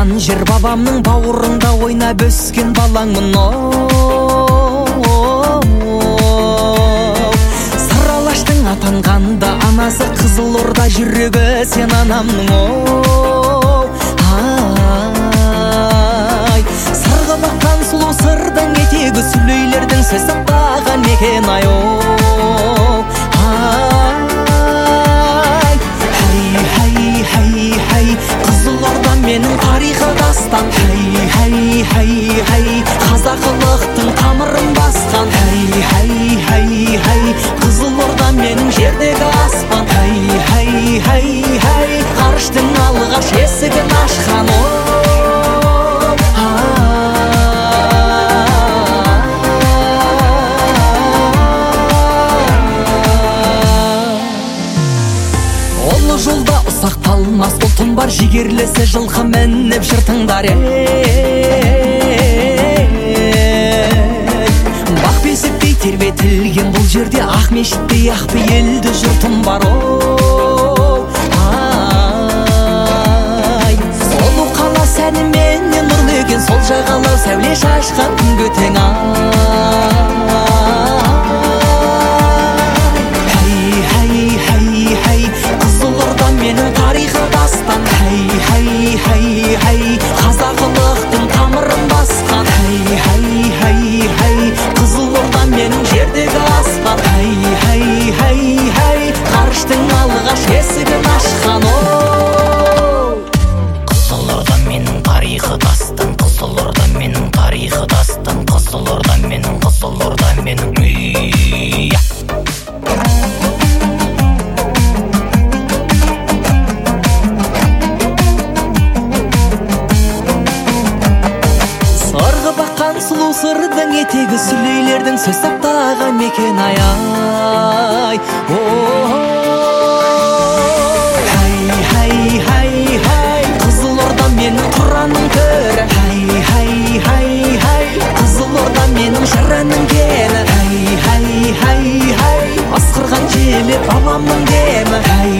туған жер бабамның бауырында ойнап өскен балаңмын. Сарыалаштың атанғанда анасы Қызылорда жүрегі сен анамның. Сырғы баққан сұлу сырдың етегі сүлейлердің сөз сақтаған мекен ай. Қызылорда менің тарихы дастан. Қазақылықтың тамырын басқан. Қызылорда менің жердегі аспан. Ғарыштың алғаш есігін ашқан. Олы жолда ұсақталмас ұлтым бар, жігерлесі жылқы мініп жыртыңдар. Бақ бесіктей тербетілген бұл жерде, ақ мешіттей ақ пейілді жұртым бар. Солу қала сәніменен нұрлы екен, сол жағалау сәуле шашқан күнге тең. Қызылорда менің тарихы дастан. Қазақылықтың тамырын басқан. Қызылорда менің жердегі аспан. Ғарыштың алғаш есігін ашқан. Қызылорда менің тарихы дастан. Қызылорда менің тарихы дастан. Қызылорда менің Сырғы баққан сұлу сырдың етегі сүлейлердің сөз сақтаған мекен ай. Қызылорда менің тұраның көрі. Қызылорда менің жырының кені. Асқырған желі бабамның демі.